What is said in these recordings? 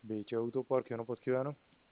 Bécsi Autópark, jó napot kívánok!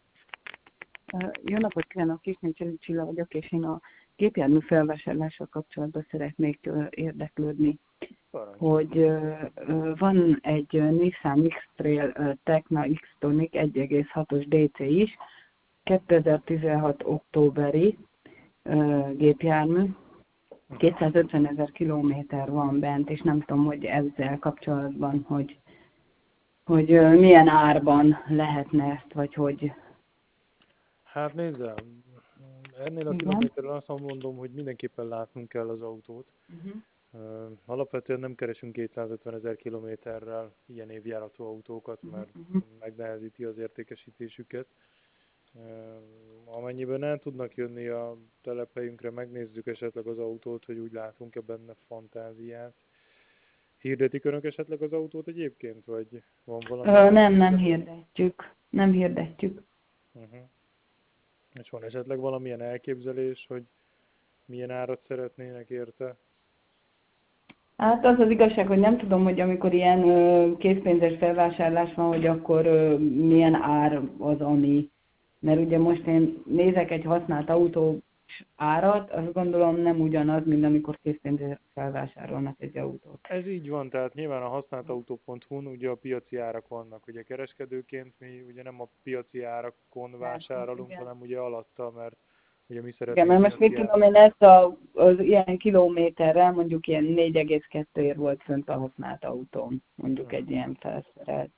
Jó napot kívánok, Kisné Csilla vagyok, és én a gépjármű felvásárlással kapcsolatban szeretnék érdeklődni, Parancsolj! hogy van egy Nissan X-Trail Tecna X-Tonic 1,6-os DC is, 2016 októberi gépjármű, 250 000 kilométer van bent, és nem tudom, hogy ezzel kapcsolatban, hogy milyen árban lehetne ezt, vagy hogy... Hát nézzel, ennél a Igen. kilométerrel azt mondom, hogy mindenképpen látnunk kell az autót. Alapvetően nem keresünk 250 000 kilométerrel ilyen évjáratú autókat, mert megnehezíti az értékesítésüket. Amennyiben el tudnak jönni a telephelyünkre, megnézzük esetleg az autót, hogy úgy látunk-e benne fantáziát. Hirdetik önök esetleg az autót egyébként, vagy van valami? Nem hirdetjük. Nem hirdetjük. És van esetleg valamilyen elképzelés, hogy milyen árat szeretnének érte? Hát az az igazság, hogy nem tudom, hogy amikor ilyen készpénzes felvásárlás van, hogy akkor milyen ár az, ami... Mert ugye most én nézek egy használt autó árat, azt gondolom nem ugyanaz, mint amikor készpénzes felvásárolnak egy autót. Ez így van, tehát nyilván a használtautó.hu-n ugye a piaci árak vannak. Ugye kereskedőként mi ugye nem a piaci árakon vásárolunk, igen. hanem ugye alatta, mert ugye mi Igen, szeretnénk mert most mit piaci tudom én, ezt az ilyen kilométerrel mondjuk ilyen 4,2 volt fönt a használt autón, mondjuk egy ilyen felszerelt.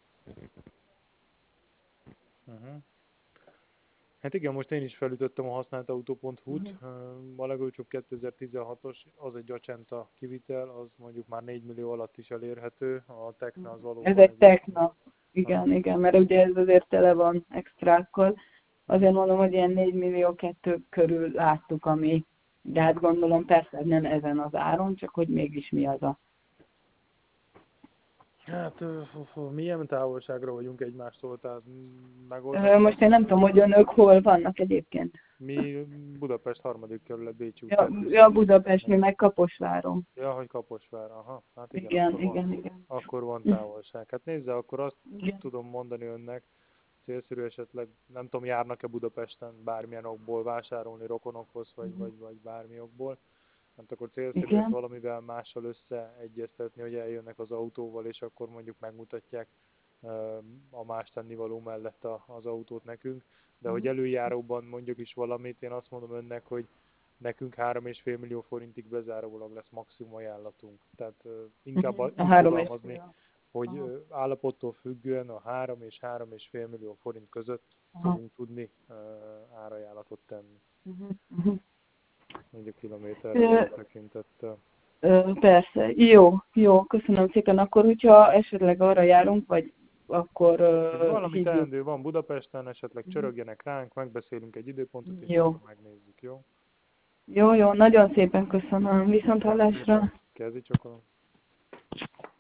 Hát igen, most én is felütöttem a használtautó.hu-t, a legolcsóbb 2016-os, az egy Acenta kivitel, az mondjuk már 4 millió alatt is elérhető, a Tecna az valóban... Ez egy Tecna, igen, mert ugye ez azért tele van extrákkal. Azért mondom, hogy ilyen 4 millió 2 körül láttuk, ami, de hát gondolom persze nem ezen az áron, csak hogy mégis mi az a... Hát milyen távolságra vagyunk egymástól, tehát megoldható? Most én nem tudom, hogy önök hol vannak egyébként. Mi Budapest 3. kerület, Bécsi út. Ja, Budapest, mi meg Kaposváron. Ja, hogy Kaposvár, aha, hát Igen. Akkor van távolság. Hát nézze, akkor azt tudom mondani önnek, célszerű esetleg, nem tudom, járnak-e Budapesten bármilyen okból vásárolni rokonokhoz, vagy bármi okból. Hát akkor célszerű ezt valamivel mással összeegyeztetni, hogy eljönnek az autóval, és akkor mondjuk megmutatják a más tennivaló mellett az autót nekünk. De hogy előjáróban mondjuk is valamit, én azt mondom önnek, hogy nekünk 3,5 millió forintig bezárólag lesz maximum ajánlatunk. Tehát inkább így fogalmazni, hogy állapottól függően a 3 és 3,5 millió forint között fogunk tudni árajánlatot tenni. Mondjuk kilométerre tekintettel. Persze, jó, köszönöm szépen. Akkor, hogyha esetleg arra járunk, vagy akkor valami teendő van Budapesten, esetleg csörögjenek ránk, megbeszélünk egy időpontot, és akkor megnézzük, jó? Jó, nagyon szépen köszönöm. Viszonthallásra. Kezdj csak